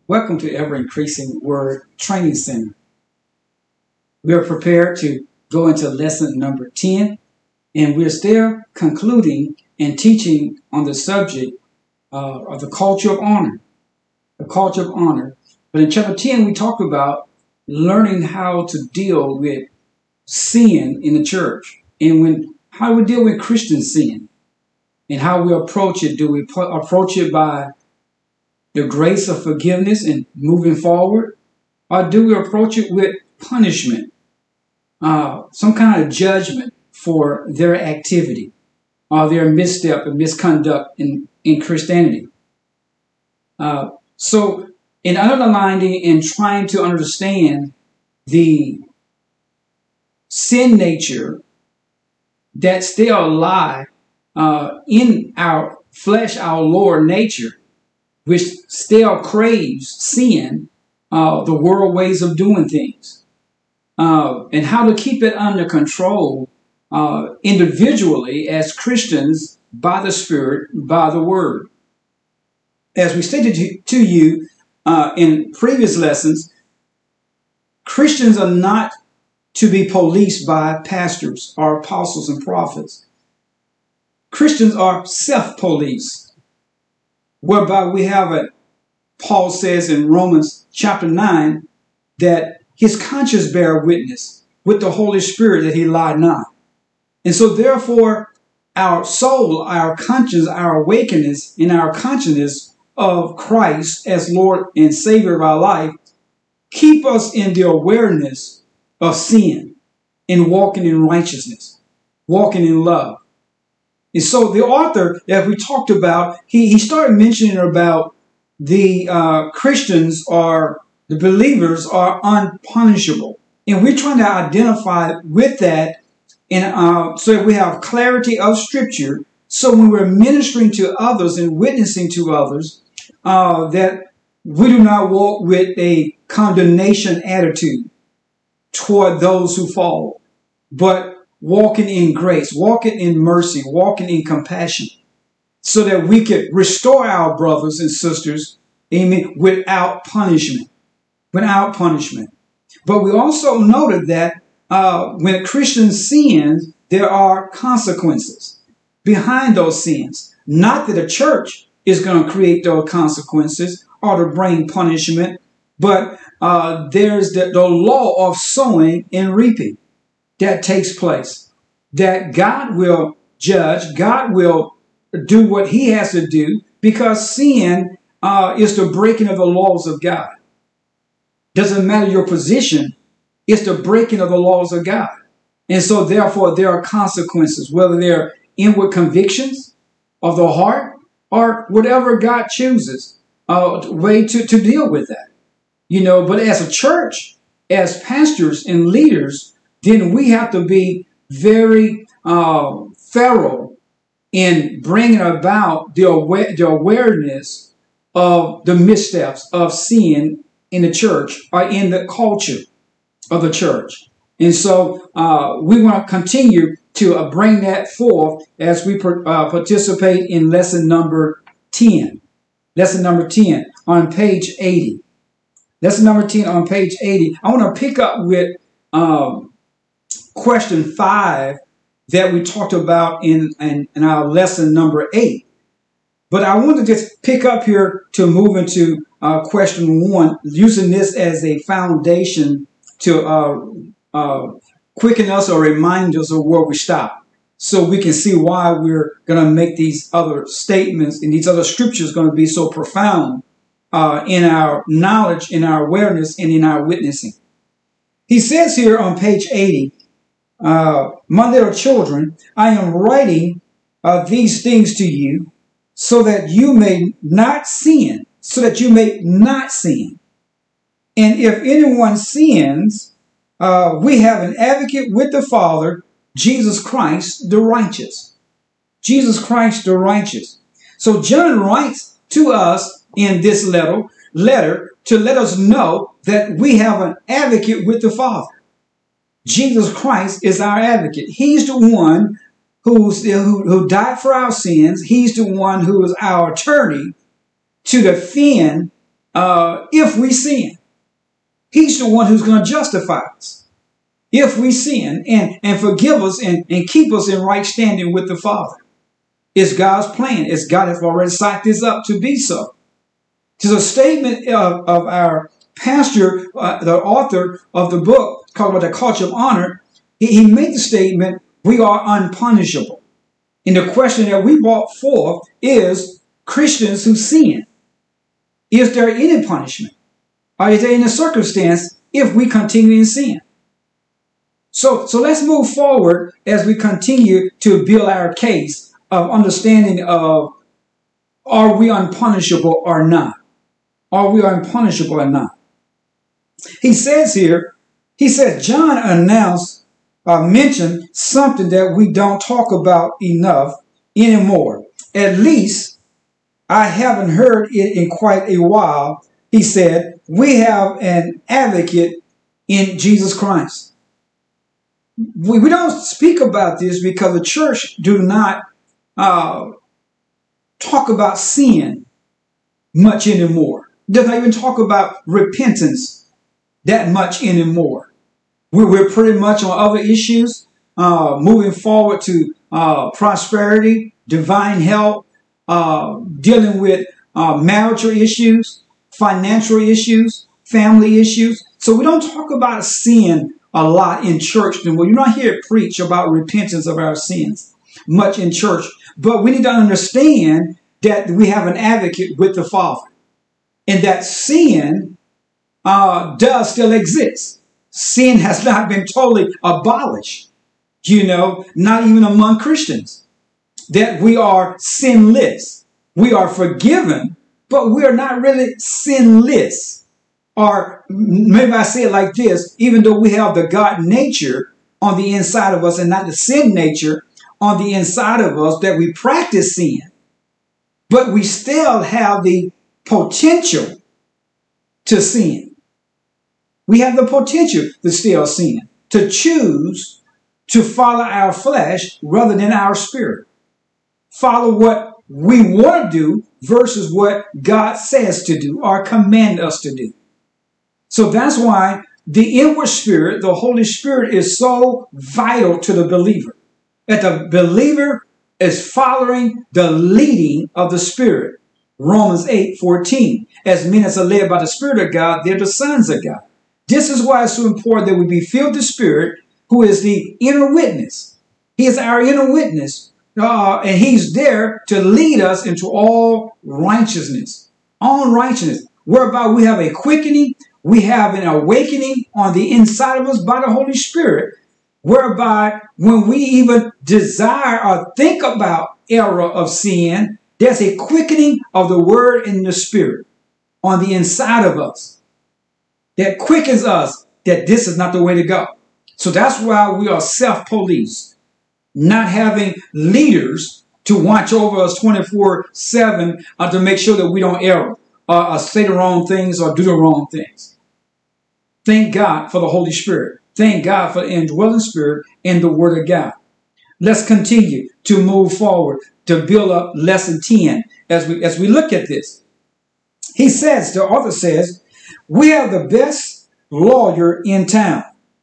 Welcome to Ever Increasing Word Training Center. We are prepared to go into lesson number 10, and we're still concluding and teaching on the subject of the culture of honor. The culture of honor. But in chapter 10, we talked about learning how to deal with sin in the church, and how we deal with Christian sin, and how we approach it. Do we approach it by the grace of forgiveness and moving forward? Or do we approach it with punishment, some kind of judgment for their activity or their misstep and misconduct in Christianity? So in underlining and trying to understand the sin nature that still lie in our flesh, our lower nature, which still craves sin, the world ways of doing things, and how to keep it under control individually as Christians by the Spirit, by the Word. As we stated to you in previous lessons, Christians are not to be policed by pastors or apostles and prophets. Christians are self-police, whereby we have Paul says in Romans chapter 9 that his conscience bear witness with the Holy Spirit that he lie not. And so therefore our soul, our conscience, our awakeness in our consciousness of Christ as Lord and Savior of our life keep us in the awareness of sin and walking in righteousness, walking in love. And so the author that we talked about, he started mentioning about the Christians or the believers are unpunishable. And we're trying to identify with that and so that we have clarity of Scripture. So when we're ministering to others and witnessing to others, that we do not walk with a condemnation attitude toward those who fall, but walking in grace, walking in mercy, walking in compassion, so that we could restore our brothers and sisters, amen, without punishment. Without punishment. But we also noted that when a Christian sins, there are consequences behind those sins. Not that the church is going to create those consequences or to bring punishment, but there's the law of sowing and reaping that takes place, that God will judge, God will do what he has to do, because sin is the breaking of the laws of God. Doesn't matter your position, it's the breaking of the laws of God. And so therefore there are consequences, whether they're inward convictions of the heart or whatever God chooses, way to deal with that. But as a church, as pastors and leaders, then we have to be very thorough in bringing about the awareness of the missteps of sin in the church or in the culture of the church. And so we want to continue to bring that forth as we participate in lesson number 10. Lesson number 10 on page 80. Lesson number 10 on page 80. I want to pick up with question 5 that we talked about in our lesson number 8. But I want to just pick up here to move into question 1, using this as a foundation to quicken us or remind us of where we stop, so we can see why we're going to make these other statements and these other scriptures going to be so profound in our knowledge, in our awareness, and in our witnessing. He says here on page 80, my little children, I am writing these things to you so that you may not sin, And if anyone sins, we have an advocate with the Father, Jesus Christ the righteous. Jesus Christ the righteous. So John writes to us in this letter to let us know that we have an advocate with the Father. Jesus Christ is our advocate. He's the one who died for our sins. He's the one who is our attorney to defend if we sin. He's the one who's going to justify us if we sin and forgive us and keep us in right standing with the Father. It's God's plan. It's God has already set this up to be so. It's a statement of our pastor, the author of the book called The Culture of Honor. He made the statement, we are unpunishable. And the question that we brought forth is Christians who sin. Is there any punishment? Or is there any circumstance if we continue in sin? So let's move forward as we continue to build our case of understanding of, are we unpunishable or not? Are we unpunishable or not? He says here, John mentioned something that we don't talk about enough anymore. At least I haven't heard it in quite a while. He said, we have an advocate in Jesus Christ. We don't speak about this because the church do not talk about sin much anymore. Does not even talk about repentance that much anymore. We're pretty much on other issues, moving forward to prosperity, divine health, dealing with marital issues, financial issues, family issues. So we don't talk about sin a lot in church. And you're not here to preach about repentance of our sins much in church. But we need to understand that we have an advocate with the Father. And that sin does still exist. Sin has not been totally abolished, not even among Christians. That we are sinless. We are forgiven, but we are not really sinless. Or maybe I say it like this, even though we have the God nature on the inside of us and not the sin nature on the inside of us, that we practice sin, but we still have the potential to sin. We have the potential to still sin, to choose to follow our flesh rather than our spirit. Follow what we want to do versus what God says to do or command us to do. So that's why the inward spirit, the Holy Spirit, is so vital to the believer. That the believer is following the leading of the Spirit. Romans 8:14. As many as are led by the Spirit of God, they're the sons of God. This is why it's so important that we be filled with the Spirit, who is the inner witness. He is our inner witness. And he's there to lead us into all righteousness. All righteousness. Whereby we have a quickening, we have an awakening on the inside of us by the Holy Spirit. Whereby when we even desire or think about error of sin, there's a quickening of the word in the Spirit on the inside of us that quickens us that this is not the way to go. So that's why we are self-policed, not having leaders to watch over us 24/7 to make sure that we don't err or say the wrong things or do the wrong things. Thank God for the Holy Spirit. Thank God for the indwelling Spirit and the Word of God. Let's continue to move forward to build up lesson 10 as we look at this. He says, the author says, we have the best lawyer in town.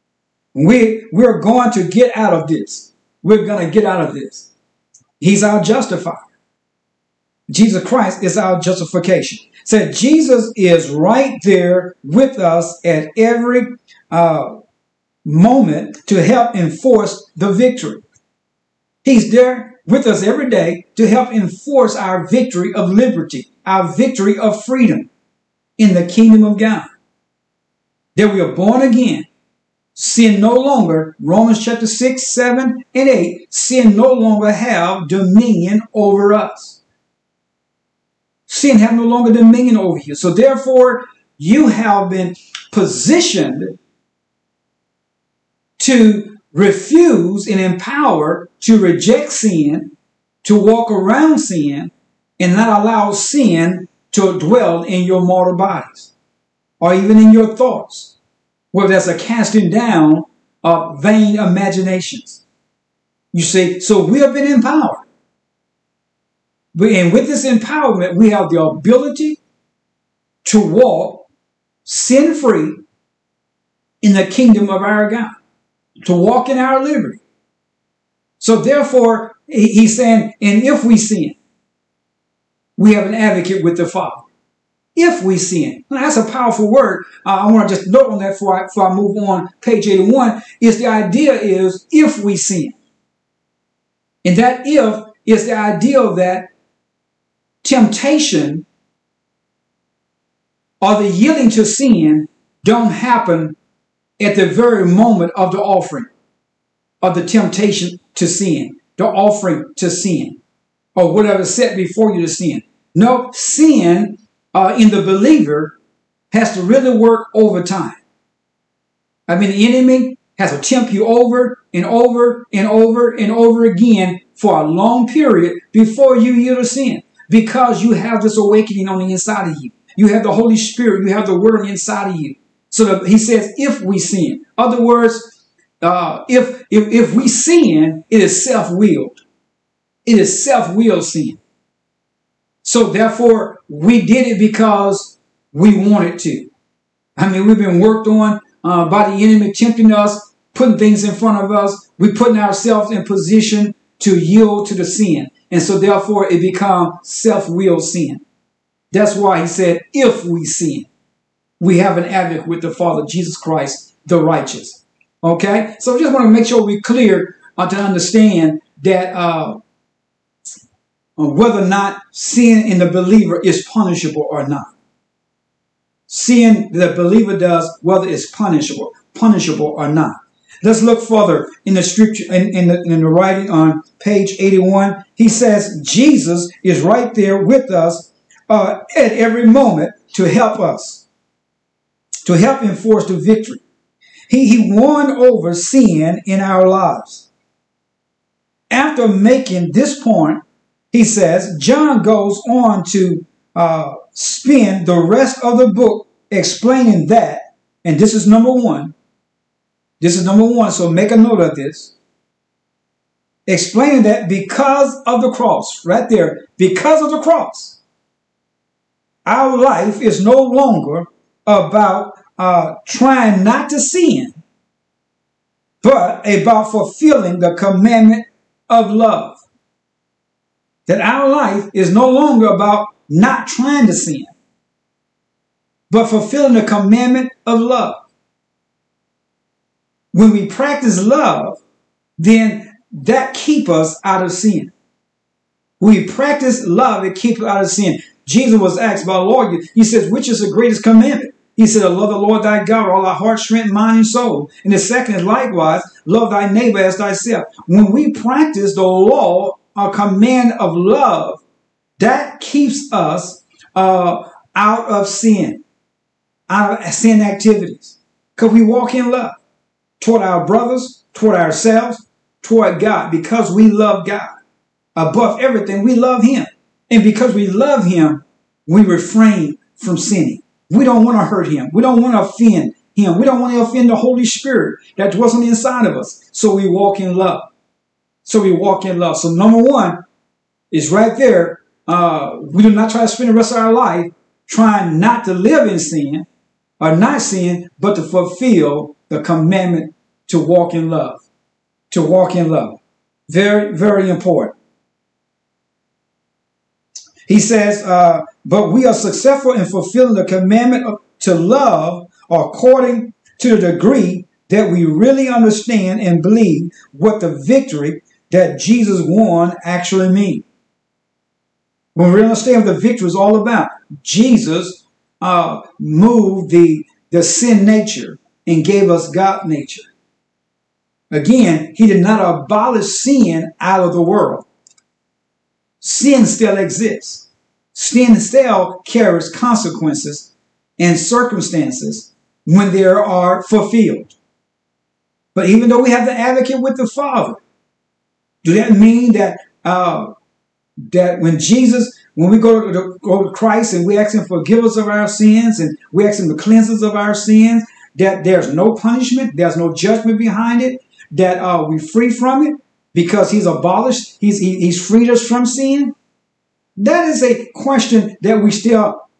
We're going to get out of this. We're going to get out of this. He's our justifier. Jesus Christ is our justification. So Jesus is right there with us at every moment to help enforce the victory. He's there with us every day to help enforce our victory of liberty, our victory of freedom in the kingdom of God. That we are born again. Sin no longer, Romans chapter 6, 7, and 8, sin no longer have dominion over us. Sin have no longer dominion over you. So therefore, you have been positioned to refuse and empower to reject sin, to walk around sin, and not allow sin to dwell in your mortal bodies or even in your thoughts, where there's a casting down of vain imaginations. You see, so we have been empowered. And with this empowerment, we have the ability to walk sin-free in the kingdom of our God, to walk in our liberty. So therefore, he's saying, and if we sin, we have an advocate with the Father. If we sin. Now, that's a powerful word. I want to just note on that before I move on. Page 81 is the idea is if we sin. And that if is the idea that temptation or the yielding to sin don't happen at the very moment of the offering, of the temptation to sin, the offering to sin, or whatever set before you to sin. No, sin in the believer has to really work over time. I mean, the enemy has to tempt you over and over and over and over again for a long period before you yield to sin, because you have this awakening on the inside of you. You have the Holy Spirit. You have the Word on the inside of you. So he says, if we sin. In other words, if we sin, it is self-willed. It is self-willed sin. So therefore, we did it because we wanted to. I mean, we've been worked on by the enemy, tempting us, putting things in front of us. We're putting ourselves in position to yield to the sin. And so therefore, it becomes self-willed sin. That's why he said, if we sin, we have an advocate with the Father, Jesus Christ, the righteous. Okay? So I just want to make sure we're clear to understand that whether or not sin in the believer is punishable or not. Sin the believer does, whether it's punishable or not. Let's look further in the scripture, in the writing on page 81. He says Jesus is right there with us at every moment to help us, to help enforce the victory. He won over sin in our lives. After making this point, he says, John goes on to spend the rest of the book explaining that, and this is number one. This is number one, so make a note of this. Explaining that because of the cross, right there, because of the cross, our life is no longer about trying not to sin, but about fulfilling the commandment of love. That our life is no longer about not trying to sin, but fulfilling the commandment of love. When we practice love, then that keeps us out of sin. When we practice love, it keeps us out of sin. Jesus was asked by a lawyer, he says, which is the greatest commandment? He said, love the Lord thy God, all thy heart, strength, mind, and soul. And the second is likewise, love thy neighbor as thyself. When we practice the law, a command of love, that keeps us out of sin, out of sin activities. Because we walk in love toward our brothers, toward ourselves, toward God, because we love God. Above everything, we love him. And because we love him, we refrain from sinning. We don't want to hurt him. We don't want to offend him. We don't want to offend the Holy Spirit that dwells on the inside of us. So we walk in love. So number one is right there. We do not try to spend the rest of our life trying not to live in sin or not sin, but to fulfill the commandment to walk in love. To walk in love. Very, very important. He says, but we are successful in fulfilling the commandment to love according to the degree that we really understand and believe what the victory that Jesus won actually means. When we understand what the victory is all about, Jesus moved the sin nature and gave us God nature. Again, he did not abolish sin out of the world. Sin still exists. Sin still carries consequences and circumstances when they are fulfilled. But even though we have the advocate with the Father, does that mean that that when we go to Christ and we ask him to forgive us of our sins and we ask him to cleanse us of our sins, that there's no punishment, there's no judgment behind it, that we're free from it because he's abolished, he's freed us from sin? That is a question that we still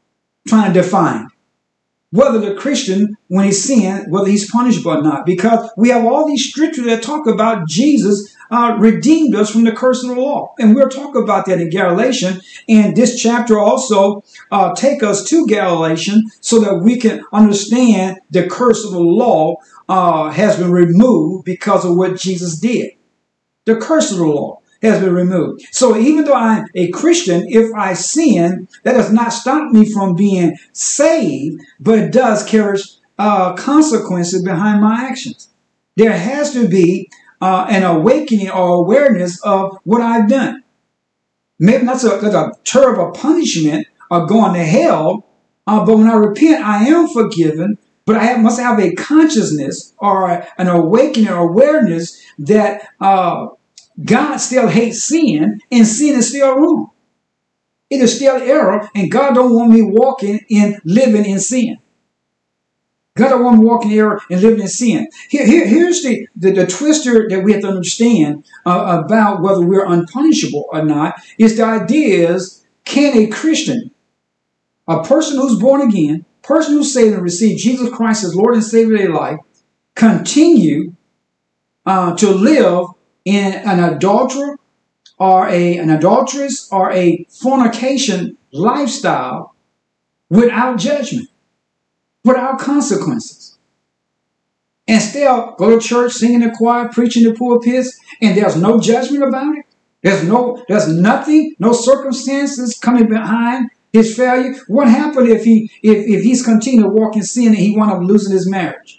trying to define whether the Christian, when he's sin, whether he's punishable or not. Because we have all these scriptures that talk about Jesus redeemed us from the curse of the law. And we'll talk about that in Galatians. And this chapter also take us to Galatians so that we can understand the curse of the law has been removed because of what Jesus did. The curse of the law has been removed. So even though I'm a Christian, if I sin, that does not stop me from being saved, but it does carry consequences behind my actions. There has to be an awakening or awareness of what I've done. Maybe that's a terrible punishment of going to hell, but when I repent, I am forgiven, but I must have a consciousness or an awakening or awareness that God still hates sin, and sin is still wrong. It is still error, and God don't want me living in sin. God don't want me walking in error and living in sin. Here's the twister that we have to understand about whether we're unpunishable or not. Is the idea is, can a Christian, a person who's born again, person who's saved and received Jesus Christ as Lord and Savior of their life, continue to live in an adulterer or an adulteress or a fornication lifestyle without judgment, without consequences, and still go to church, sing in the choir, preach in the pulpits, and there's no judgment about it? There's nothing, no circumstances coming behind his failure? What happened if he's continued to walk in sin and he wound up losing his marriage?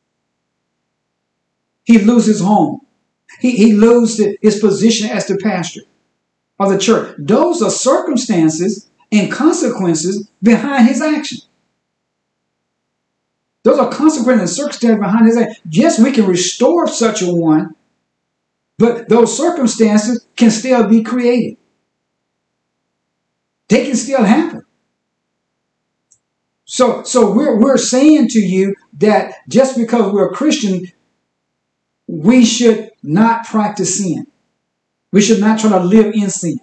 He loses his home. He loses his position as the pastor of the church. Those are circumstances and consequences behind his action. Those are consequences and circumstances behind his action. Yes, we can restore such a one, but those circumstances can still be created. They can still happen. So we're saying to you that just because we're a Christian, we should not practice sin. We should not try to live in sin.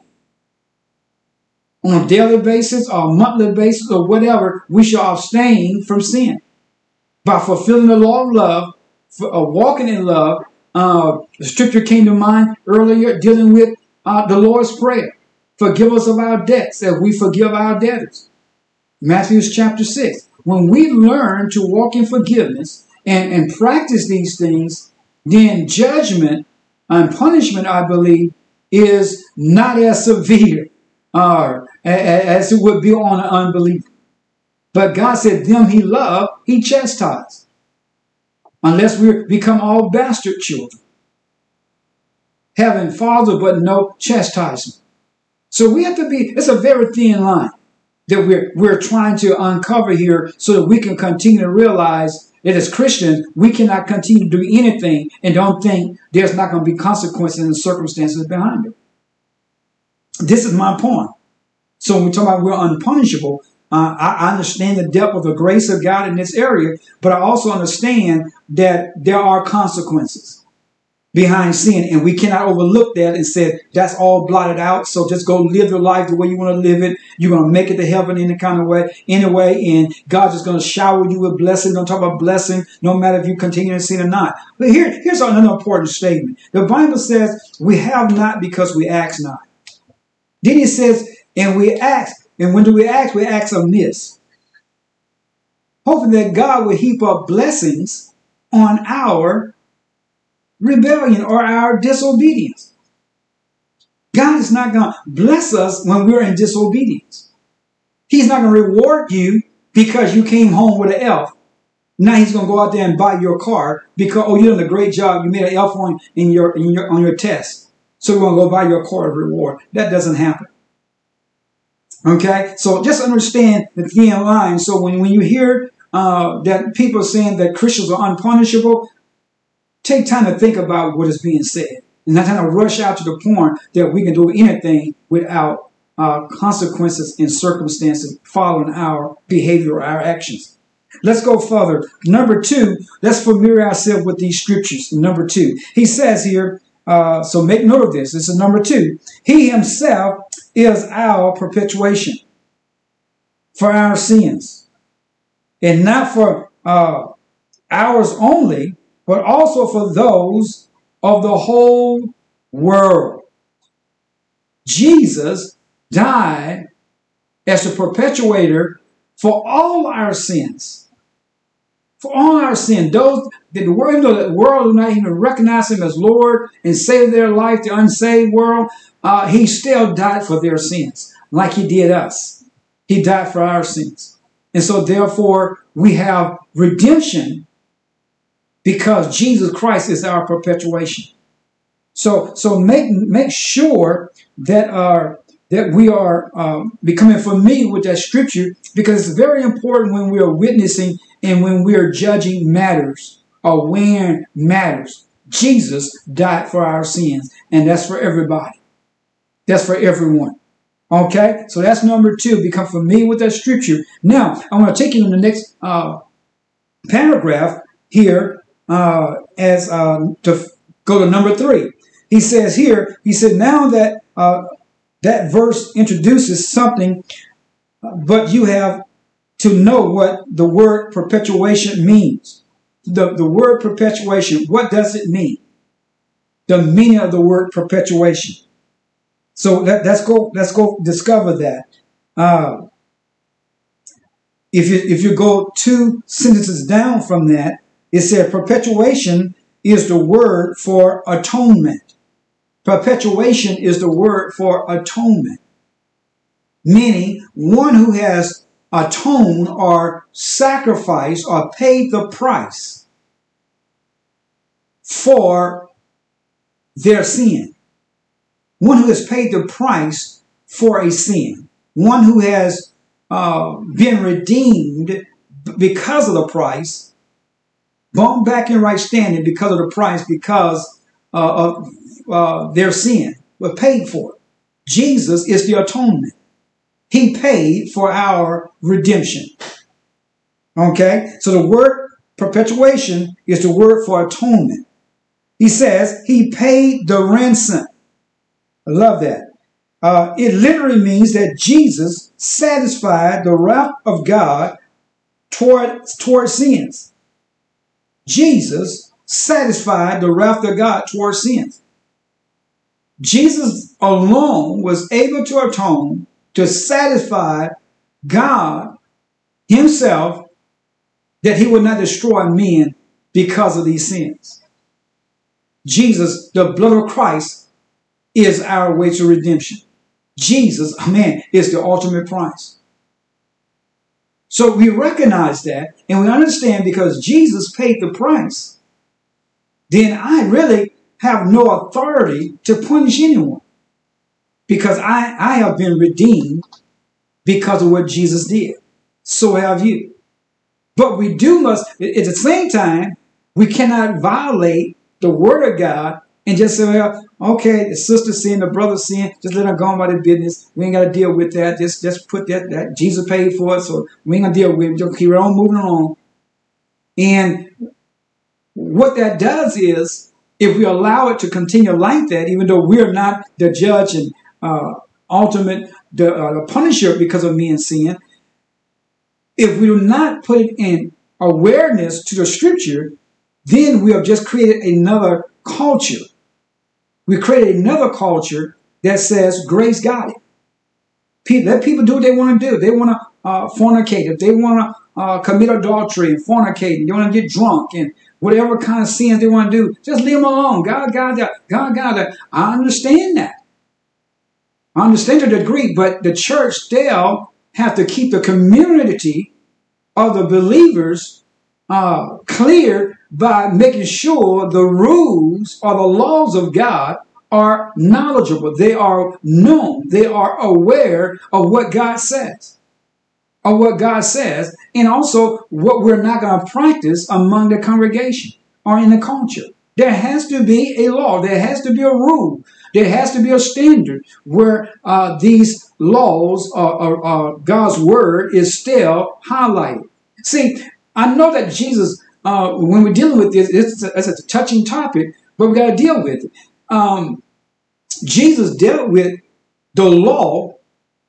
On a daily basis or monthly basis or whatever, we should abstain from sin by fulfilling the law of love, walking in love. The scripture came to mind earlier dealing with the Lord's Prayer. Forgive us of our debts as we forgive our debtors. Matthew chapter 6. When we learn to walk in forgiveness and practice these things, then judgment and punishment, I believe, is not as severe as it would be on an unbeliever. But God said, them he loved, he chastised. Unless we become all bastard children, having father but no chastisement. So we have to be, it's a very thin line that we're trying to uncover here so that we can continue to realize that as Christians, we cannot continue to do anything and don't think there's not going to be consequences and circumstances behind it. This is my point. So when we talk about we're unpunishable, I understand the depth of the grace of God in this area, but I also understand that there are consequences behind sin, and we cannot overlook that and say that's all blotted out. So just go live your life the way you want to live it. You're going to make it to heaven any kind of way, anyway, and God's just going to shower you with blessing. Don't talk about blessing, no matter if you continue to sin or not. But here's another important statement. The Bible says we have not because we ask not. Then it says, and we ask, and when do we ask? We ask amiss, hoping that God will heap up blessings on our rebellion or our disobedience. God is not going to bless us when we're in disobedience. He's not going to reward you because you came home with an elf. Now he's going to go out there and buy your car because, oh, you done a great job. You made an elf on your test. So we're going to go buy your car as a reward. That doesn't happen. Okay? So just understand the thin line. So when you hear that people saying that Christians are unpunishable, take time to think about what is being said. And not trying to rush out to the point that we can do anything without consequences and circumstances following our behavior or our actions. Let's go further. Number 2, let's familiar ourselves with these scriptures. Number 2, he says here, so make note of this. This is number 2. He himself is our perpetuation. for our sins. And not for ours only, but also for those of the whole world. Jesus died as a perpetuator for all our sins. For all our sin. Those that the world do not even recognize him as Lord and save their life, the unsaved world, he still died for their sins, like he did us. He died for our sins. And so therefore we have redemption because Jesus Christ is our perpetuation. So make sure that that we are becoming familiar with that scripture, because it's very important when we are witnessing and when we are judging matters or weighing matters. Jesus died for our sins, and that's for everybody. That's for everyone. Okay, so that's number 2. Become familiar with that scripture. Now, I want to take you to the next paragraph here as to go to number 3. He says here, he said, now that that verse introduces something, but you have to know what the word perpetuation means. The word perpetuation, what does it mean? The meaning of the word perpetuation. So let's go discover that. If you go 2 sentences down from that, it said perpetuation is the word for atonement. Perpetuation is the word for atonement, meaning one who has atoned or sacrificed or paid the price for their sin. One who has paid the price for a sin. One who has been redeemed because of the price, brought back in right standing because of the price, because of their sin, were paid for. Jesus is the atonement. He paid for our redemption. Okay? So the word perpetuation is the word for atonement. He says he paid the ransom. I love that. It literally means that Jesus satisfied the wrath of God toward sins. Jesus satisfied the wrath of God toward sins. Jesus alone was able to atone, to satisfy God himself, that he would not destroy men because of these sins. Jesus, the blood of Christ, is our way to redemption. Jesus, man, is the ultimate price. So we recognize that, and we understand because Jesus paid the price, then I really have no authority to punish anyone, because I have been redeemed because of what Jesus did. So have you. But we must, at the same time, we cannot violate the word of God and just say, well, okay, the sister sin, the brother sin, just let them go on by their business. We ain't got to deal with that. Just put that Jesus paid for it, so we ain't going to deal with it. Just keep it on moving along. And what that does is, if we allow it to continue like that, even though we're not the judge and ultimate the punisher because of men's sin, if we do not put it in awareness to the scripture, then we have just created another culture. We created another culture that says grace got it. Let people do what they want to do. They want to fornicate. If they want to commit adultery and fornicate, they want to get drunk and whatever kind of sins they want to do, just leave them alone. God got that. I understand that. I understand to a degree, but the church still have to keep the community of the believers clear by making sure the rules or the laws of God are knowledgeable. They are known. They are aware of what God says. Of what God says, and also what we're not going to practice among the congregation or in the culture. There has to be a law. There has to be a rule. There has to be a standard where these laws or God's word is still highlighted. See, I know that Jesus, when we're dealing with this, it's a touching topic, but we got to deal with it. Jesus dealt with the law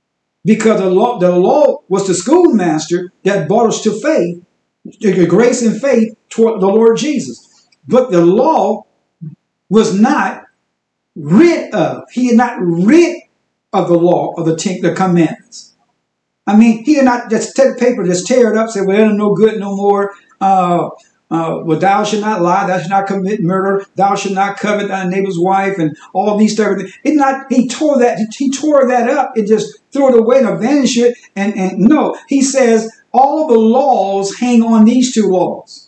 because the law was the schoolmaster that brought us to faith, the grace and faith toward the Lord Jesus. But the law was not rid of. He did not rid of the law of the commandments. I mean, he did not just take the paper, just tear it up, say, well, they're no good no more. Well, thou shalt not lie, thou shalt not commit murder, thou shalt not covet thy neighbor's wife, and all these things. He tore that up and just threw it away and vanished it. And no, he says all the laws hang on these two laws.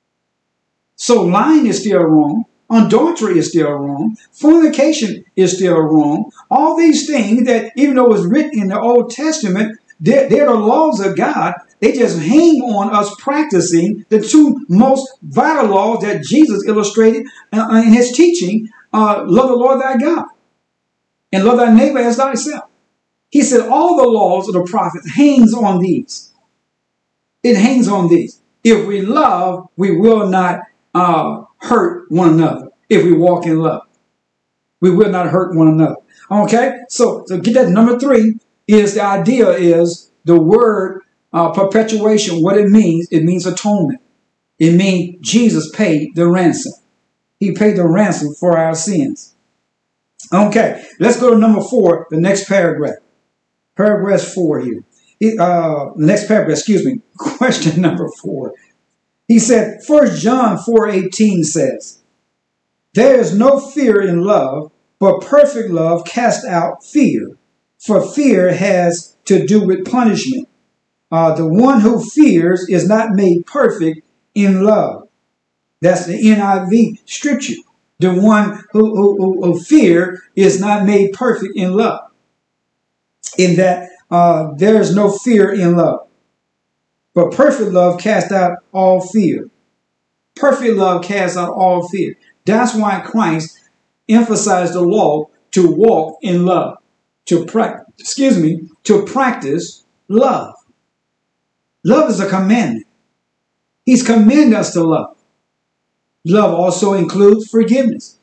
So lying is still wrong. Adultery is still wrong. Fornication is still wrong. All these things that, even though it was written in the Old Testament, they're the laws of God. They just hang on us practicing the two most vital laws that Jesus illustrated in his teaching. Love the Lord thy God and love thy neighbor as thyself. He said all the laws of the prophets hangs on these. It hangs on these. If we love, we will not hurt one another. If we walk in love, we will not hurt one another. Okay, so get that. Number 3 is the idea is the word perpetuation. What it means atonement. It means Jesus paid the ransom. He paid the ransom for our sins. Okay, let's go to number 4, the next paragraph. Paragraph 4 here. The next paragraph, question number 4. He said, 1 John 4:18 says, there is no fear in love, but perfect love casts out fear. For fear has to do with punishment. The one who fears is not made perfect in love. That's the NIV scripture. The one who fear is not made perfect in love. In that there is no fear in love. But perfect love casts out all fear. Perfect love casts out all fear. That's why Christ emphasized the law to walk in love, to practice love. Love is a commandment. He's commanded us to love. Love also includes forgiveness.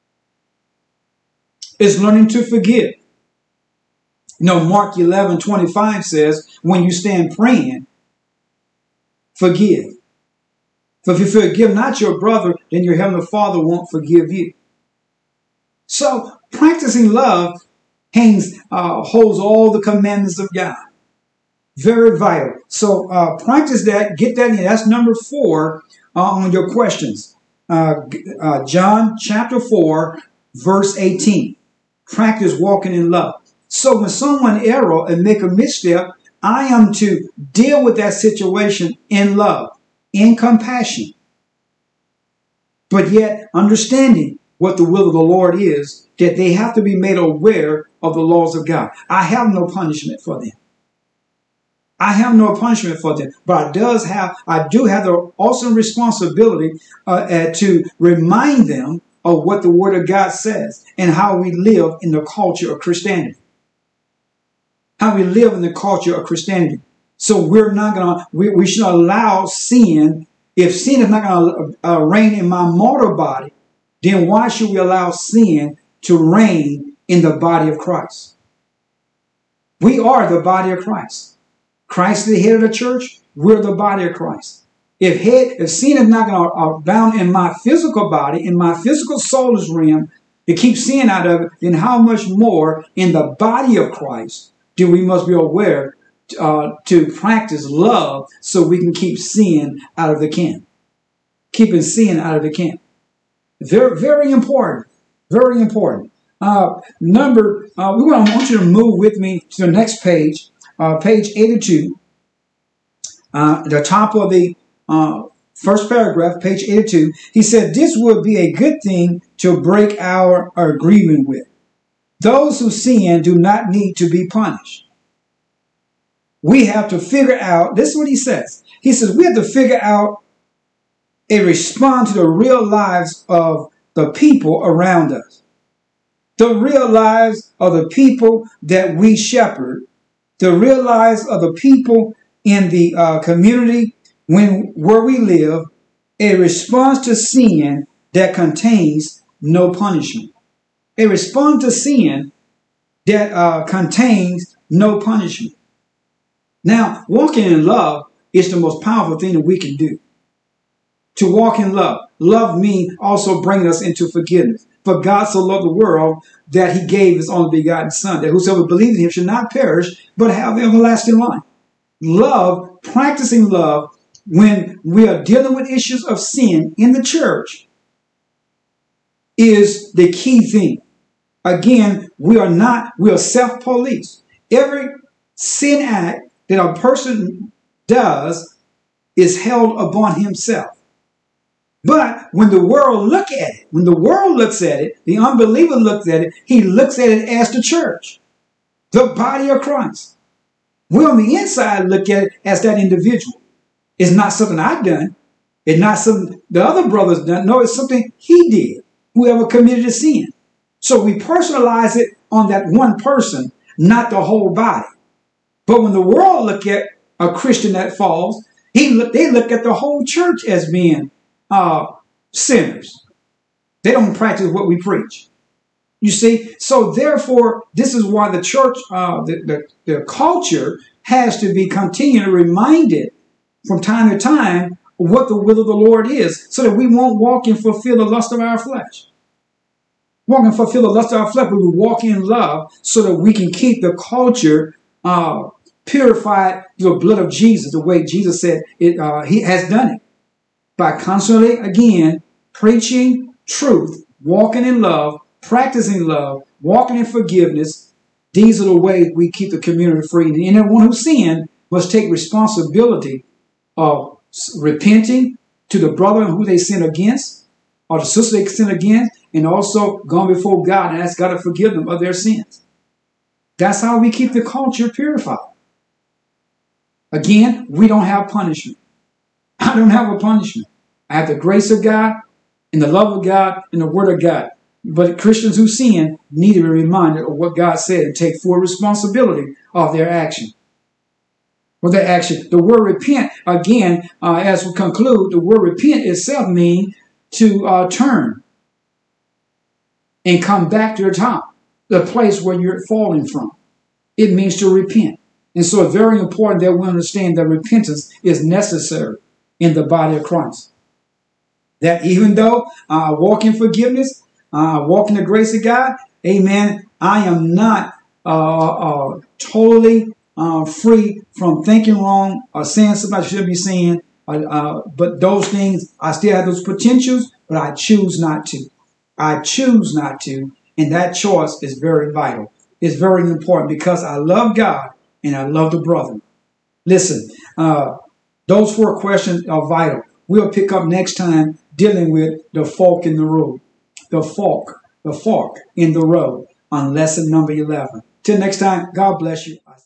It's learning to forgive. Mark 11:25 says, when you stand praying, forgive. For if you forgive not your brother, then your heavenly Father won't forgive you. So practicing love holds all the commandments of God. Very vital. So practice that. Get that in. That's number 4 on your questions. John chapter 4, verse 18. Practice walking in love. So when someone err and make a misstep, I am to deal with that situation in love, in compassion, but yet understanding what the will of the Lord is, that they have to be made aware of the laws of God. I have no punishment for them. But I do have the awesome responsibility to remind them of what the Word of God says and how we live in the culture of Christianity. So we're not gonna. We should allow sin. If sin is not gonna reign in my mortal body, then why should we allow sin to reign in the body of Christ? We are the body of Christ. Christ is the head of the church. We're the body of Christ. If sin is not going to abound in my physical body, in my physical soulless realm, to keep sin out of it, then how much more in the body of Christ do we must be aware to practice love so we can keep sin out of the camp. Keeping sin out of the camp. Very, very important. Very important. I want you to move with me to the next page, page 82. The top of the first paragraph, page 82. He said, this would be a good thing to break our agreement with. Those who sin do not need to be punished. We have to figure out, this is what he says. He says, we have to figure out a response to the real lives of the people around us. The real lives of the people that we shepherd. The real lives of the people in the community where we live. A response to sin that contains no punishment. A response to sin that contains no punishment. Now, walking in love is the most powerful thing that we can do. To walk in love. Love means also bringing us into forgiveness. For God so loved the world that he gave his only begotten Son, that whosoever believes in him should not perish, but have everlasting life. Love, practicing love, when we are dealing with issues of sin in the church, is the key thing. Again, we are self-police. Every sin act that a person does is held upon himself. But when the world looks at it, the unbeliever looks at it, he looks at it as the church, the body of Christ. We on the inside look at it as that individual. It's not something I've done. It's not something the other brothers done. No, it's something he did, whoever committed a sin. So we personalize it on that one person, not the whole body. But when the world look at a Christian that falls, they look at the whole church as being sinners. They don't practice what we preach. You see, so therefore, this is why the church, the culture has to be continually reminded from time to time what the will of the Lord is, so that we won't walk and fulfill the lust of our flesh. Walk and fulfill the lust of our flesh, but we walk in love so that we can keep the culture purified through the blood of Jesus, the way Jesus said he has done it. By constantly, again, preaching truth, walking in love, practicing love, walking in forgiveness. These are the ways we keep the community free. And anyone who sinned must take responsibility of repenting to the brother who they sin against, or the sister they sin against, and also going before God and ask God to forgive them of their sins. That's how we keep the culture purified. Again, we don't have punishment. I don't have a punishment. I have the grace of God and the love of God and the word of God. But Christians who sin need to be reminded of what God said and take full responsibility of their action. The word repent, again, as we conclude, the word repent itself means to turn and come back to the top, the place where you're falling from. It means to repent. And so it's very important that we understand that repentance is necessary in the body of Christ. That even though I walk in forgiveness, walk in the grace of God, amen, I am not totally free from thinking wrong or saying something I should be saying. But those things, I still have those potentials, but I choose not to. I choose not to. And that choice is very vital. It's very important because I love God and I love the brother. Listen, those 4 questions are vital. We'll pick up next time dealing with the fork in the road. The fork in the road on lesson number 11. Till next time, God bless you.